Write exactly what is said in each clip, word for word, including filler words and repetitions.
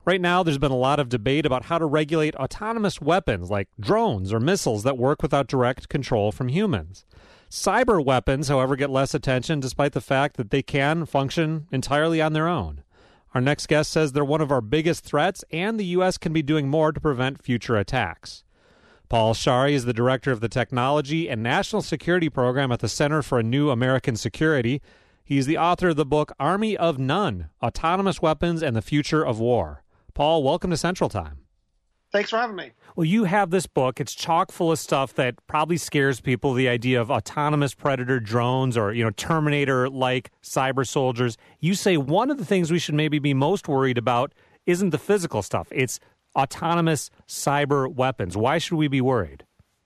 Right now, there's been a lot of debate about how to regulate autonomous weapons like drones or missiles that work without direct control from humans. Cyber weapons, however, get less attention despite the fact that they can function entirely on their own. Our next guest says they're one of our biggest threats, and the U S can be doing more to prevent future attacks. Paul Scharre is the director of the Technology and National Security Program at the Center for a New American Security. He's the author of the book Army of None, Autonomous Weapons and the Future of War. Paul, welcome to Central Time. Thanks for having me. Well, you have this book. It's chock full of stuff that probably scares people, the idea of autonomous predator drones or, you know, Terminator-like cyber soldiers. You say one of the things we should maybe be most worried about isn't the physical stuff. It's autonomous cyber weapons. Why should we be worried?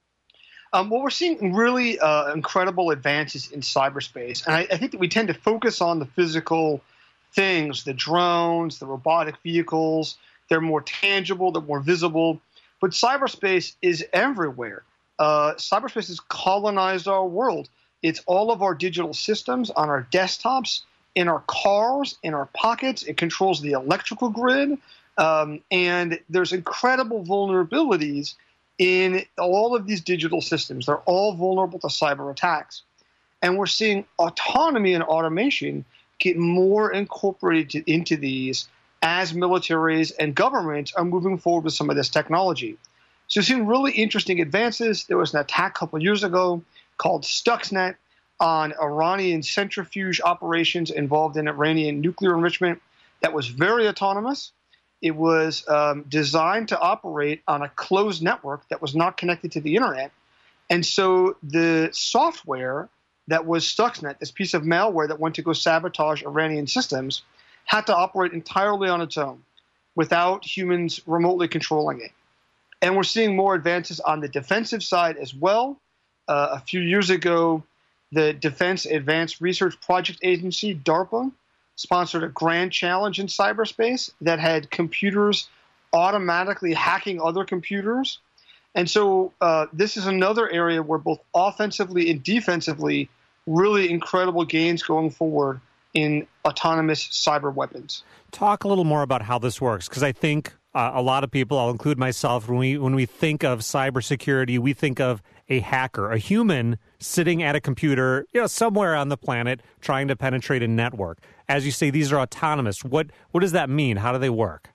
Um, well, we're seeing really uh, incredible advances in cyberspace. And I, I think that we tend to focus on the physical things, the drones, the robotic vehicles. They're more tangible, they're more visible. But cyberspace is everywhere. Uh, cyberspace has colonized our world. It's all of our digital systems on our desktops, in our cars, in our pockets. It controls the electrical grid. Um, and there's incredible vulnerabilities in all of these digital systems. They're all vulnerable to cyber attacks. And we're seeing autonomy and automation get more incorporated into these as militaries and governments are moving forward with some of this technology. So we've seen really interesting advances. There was an attack a couple of years ago called Stuxnet on Iranian centrifuge operations involved in Iranian nuclear enrichment that was very autonomous. It was um, designed to operate on a closed network that was not connected to the internet. And so the software that was Stuxnet, this piece of malware that went to go sabotage Iranian systems, had to operate entirely on its own without humans remotely controlling it. And we're seeing more advances on the defensive side as well. Uh, a few years ago, the Defense Advanced Research Project Agency, DARPA, sponsored a grand challenge in cyberspace that had computers automatically hacking other computers. And so uh, this is another area where both offensively and defensively, really incredible gains going forward in autonomous cyber weapons. Talk a little more about how this works, because I think uh, a lot of people, I'll include myself, when we when we think of cybersecurity, we think of a hacker, a human sitting at a computer, you know, somewhere on the planet trying to penetrate a network. As you say, these are autonomous. What what does that mean? How do they work?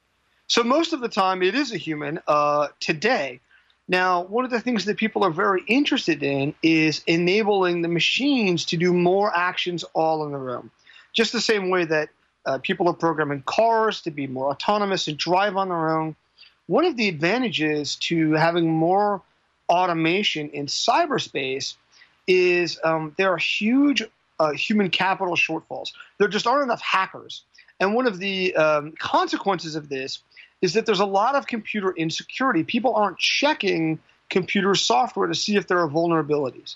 So most of the time, it is a human uh, today. Now, one of the things that people are very interested in is enabling the machines to do more actions all on their own. Just the same way that uh, people are programming cars to be more autonomous and drive on their own. One of the advantages to having more automation in cyberspace is um, there are huge uh, human capital shortfalls. There just aren't enough hackers. And one of the um, consequences of this is that there's a lot of computer insecurity. People aren't checking computer software to see if there are vulnerabilities.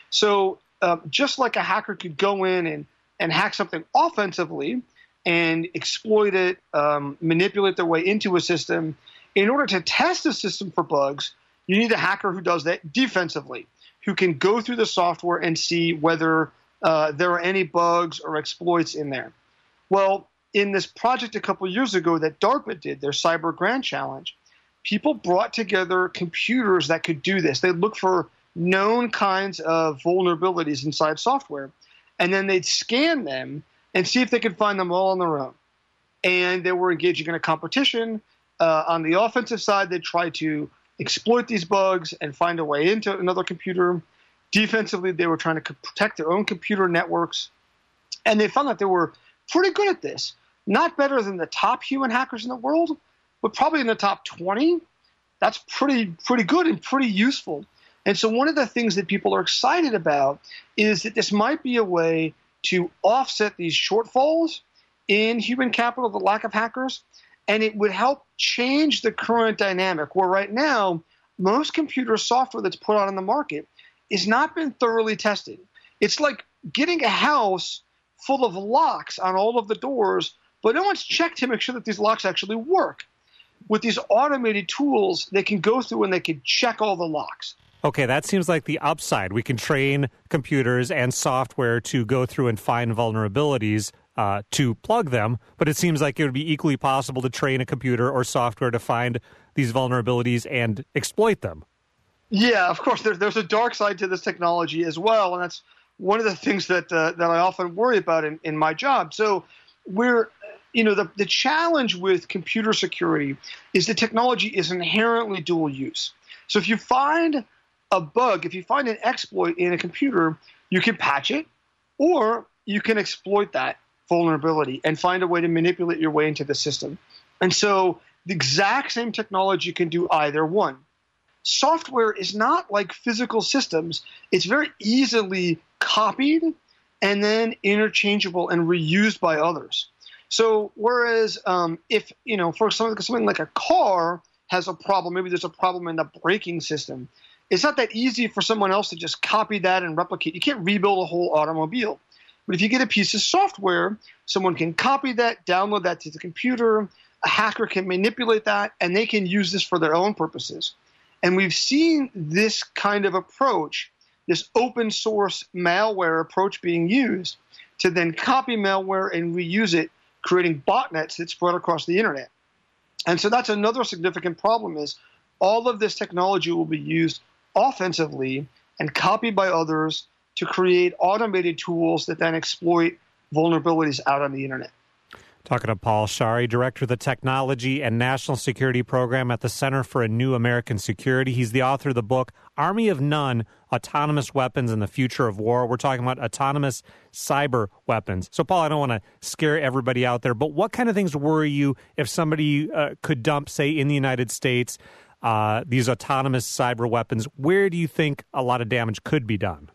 So uh, just like a hacker could go in and, and hack something offensively and exploit it, um, manipulate their way into a system, in order to test a system for bugs, you need a hacker who does that defensively, who can go through the software and see whether uh, there are any bugs or exploits in there. Well, in this project a couple of years ago that DARPA did, their Cyber Grand Challenge, people brought together computers that could do this. They'd look for known kinds of vulnerabilities inside software, and then they'd scan them and see if they could find them all on their own. And they were engaging in a competition. Uh, on the offensive side, they'd try to exploit these bugs and find a way into another computer. Defensively, they were trying to protect their own computer networks. And they found that they were pretty good at this. Not better than the top human hackers in the world, but probably in the top twenty. That's pretty pretty good and pretty useful. And so one of the things that people are excited about is that this might be a way to offset these shortfalls in human capital, the lack of hackers, and it would help change the current dynamic where right now most computer software that's put out on the market has not been thoroughly tested. It's like getting a house full of locks on all of the doors, but no one's checked to make sure that these locks actually work. With these automated tools, they can go through and they can check all the locks. Okay, that seems like the upside. We can train computers and software to go through and find vulnerabilities uh, to plug them, but it seems like it would be equally possible to train a computer or software to find these vulnerabilities and exploit them. Yeah, of course. There, there's a dark side to this technology as well, and that's one of the things that uh, that I often worry about in, in my job. So we're, you know, the, the challenge with computer security is the technology is inherently dual use. So if you find a bug, if you find an exploit in a computer, you can patch it, or you can exploit that vulnerability and find a way to manipulate your way into the system. And so the exact same technology can do either one. Software is not like physical systems. It's very easily copied and then interchangeable and reused by others. So whereas um, if, you know, for something, something like a car has a problem, maybe there's a problem in the braking system, it's not that easy for someone else to just copy that and replicate. You can't rebuild a whole automobile. But if you get a piece of software, someone can copy that, download that to the computer, a hacker can manipulate that, and they can use this for their own purposes. And we've seen this kind of approach, this open source malware approach being used to then copy malware and reuse it, creating botnets that spread across the internet. And so that's another significant problem is all of this technology will be used offensively and copied by others to create automated tools that then exploit vulnerabilities out on the internet. Talking to Paul Scharre, Director of the Technology and National Security Program at the Center for a New American Security. He's the author of the book, Army of None, Autonomous Weapons and the Future of War. We're talking about autonomous cyber weapons. So, Paul, I don't want to scare everybody out there, but what kind of things worry you if somebody uh, could dump, say, in the United States, uh, these autonomous cyber weapons? Where do you think a lot of damage could be done?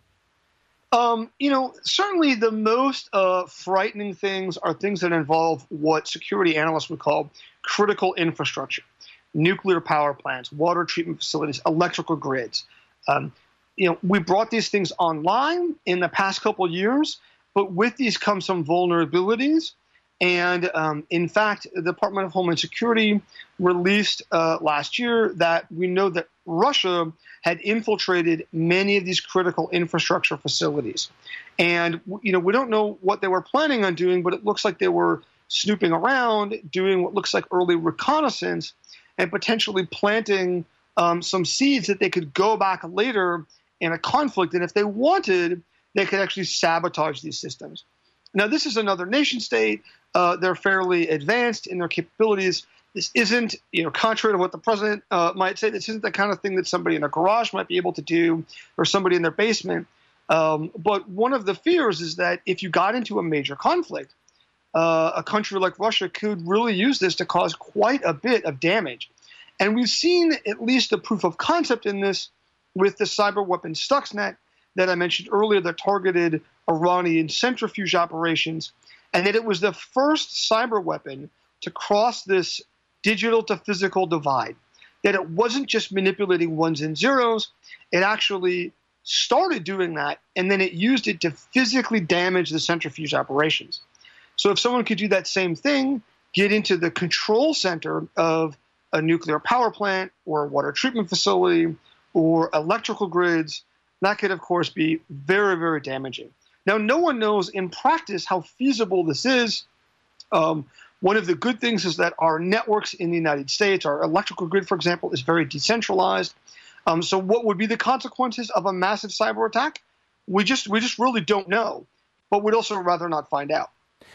Um, you know, certainly the most uh, frightening things are things that involve what security analysts would call critical infrastructure, nuclear power plants, water treatment facilities, electrical grids. Um, you know, we brought these things online in the past couple of years, but with these come some vulnerabilities. And um, in fact, the Department of Homeland Security released uh, last year that we know that Russia had infiltrated many of these critical infrastructure facilities. And, you know, we don't know what they were planning on doing, but it looks like they were snooping around, doing what looks like early reconnaissance, and potentially planting um, some seeds that they could go back later in a conflict. And if they wanted, they could actually sabotage these systems. Now, this is another nation state. Uh, they're fairly advanced in their capabilities. This isn't, you know, contrary to what the president uh, might say, this isn't the kind of thing that somebody in a garage might be able to do or somebody in their basement. Um, but one of the fears is that if you got into a major conflict, uh, a country like Russia could really use this to cause quite a bit of damage. And we've seen at least a proof of concept in this with the cyber weapon Stuxnet that I mentioned earlier that targeted Iranian centrifuge operations, and that it was the first cyber weapon to cross this digital to physical divide, that it wasn't just manipulating ones and zeros, it actually started doing that, and then it used it to physically damage the centrifuge operations. So if someone could do that same thing, get into the control center of a nuclear power plant or a water treatment facility or electrical grids, that could, of course, be very, very damaging. Now, no one knows in practice how feasible this is. Um, one of the good things is that our networks in the United States, our electrical grid, for example, is very decentralized. Um, so what would be the consequences of a massive cyber attack? We just we just really don't know, but we'd also rather not find out.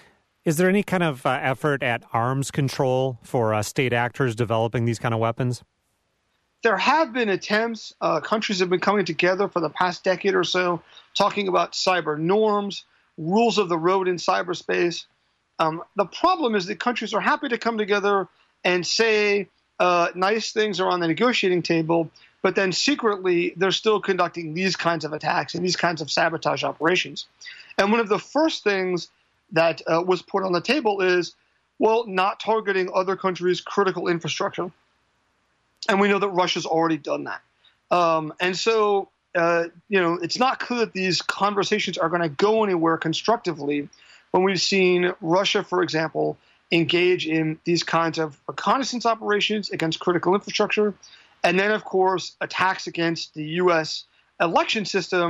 Is there any kind of uh, effort at arms control for uh, state actors developing these kind of weapons? There have been attempts. Uh, countries have been coming together for the past decade or so, talking about cyber norms, rules of the road in cyberspace. Um, the problem is that countries are happy to come together and say uh, nice things are on the negotiating table, but then secretly they're still conducting these kinds of attacks and these kinds of sabotage operations. And one of the first things that uh, was put on the table is, well, not targeting other countries' critical infrastructure. And we know that Russia's already done that. Um, and so, uh, you know, it's not clear that these conversations are going to go anywhere constructively when we've seen Russia, for example, engage in these kinds of reconnaissance operations against critical infrastructure. And then, of course, attacks against the U S election system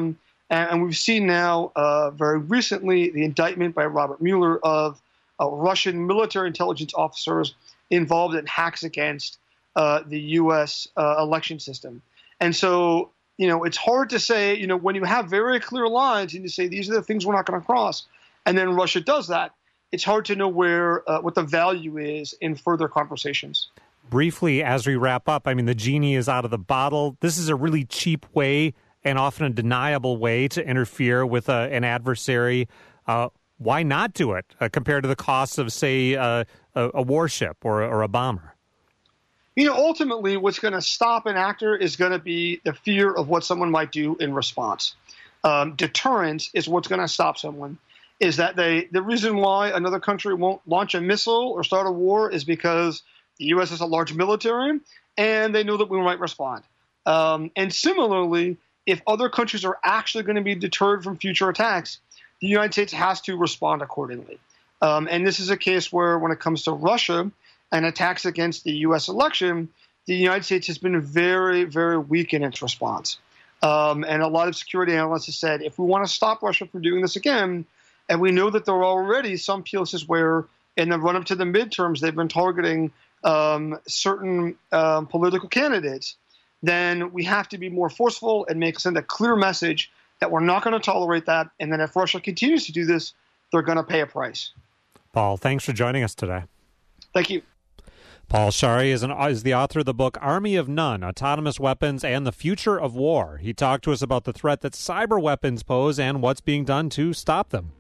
And, and we've seen now uh, very recently the indictment by Robert Mueller of uh, Russian military intelligence officers involved in hacks against uh, the U S uh, election system. And so, you know, it's hard to say, you know, when you have very clear lines and you say these are the things we're not going to cross, and then Russia does that, it's hard to know where uh, what the value is in further conversations. Briefly, as we wrap up, I mean, the genie is out of the bottle. This is a really cheap way and often a deniable way to interfere with a, an adversary. Uh, why not do it uh, compared to the costs of, say, uh, a, a warship or, or a bomber? You know, ultimately, what's going to stop an actor is going to be the fear of what someone might do in response. Um, deterrence is what's going to stop someone. Is that they the reason why another country won't launch a missile or start a war is because the U S has a large military and they know that we might respond. Um, and similarly, if other countries are actually going to be deterred from future attacks, the United States has to respond accordingly. Um, and this is a case where when it comes to Russia and attacks against the U S election, the United States has been very, very weak in its response. Um, and a lot of security analysts have said, if we want to stop Russia from doing this again, and we know that there are already some places where in the run-up to the midterms they've been targeting um, certain um, political candidates, then we have to be more forceful and make send a clear message that we're not going to tolerate that, and then if Russia continues to do this, they're going to pay a price. Paul, thanks for joining us today. Thank you. Paul Scharre is, an, is the author of the book Army of None, Autonomous Weapons and the Future of War. He talked to us about the threat that cyber weapons pose and what's being done to stop them.